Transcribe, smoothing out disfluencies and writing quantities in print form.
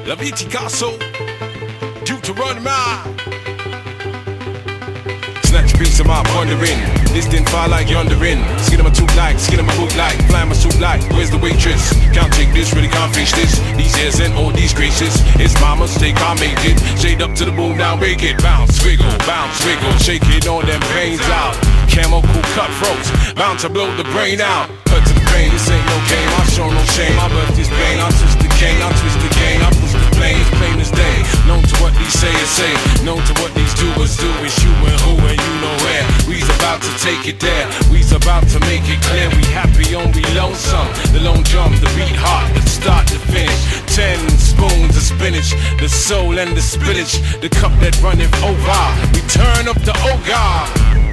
La Viticasso, Deuteronomy. Snatch a piece of my pondering. This didn't fall like yondering. Skin of my tooth like, skin of my boot like, flying my suit like. Where's the waitress? Can't take this, really can't face this. These hairs and all these graces. It's my mistake, I made it. Shade up to the moon, now make it. Bounce, wiggle, shake it on them pains out. Camel cool cutthroats, bound to blow the brain out. Cut to the brain, this ain't no game. I show no shame, I birth this pain. I twist the cane, I twist the cane. I push the plane, it's plain as day. Known to what these sayers say, known to what these doers do. It's you and who and you know where. We's about to take it there, we's about to make it clear. We happy on we lonesome, the lone jump, the beat hot, the start to finish. 10 spoons of spinach, the soul and the spinach, the cup that runneth over. We turn up the ogre.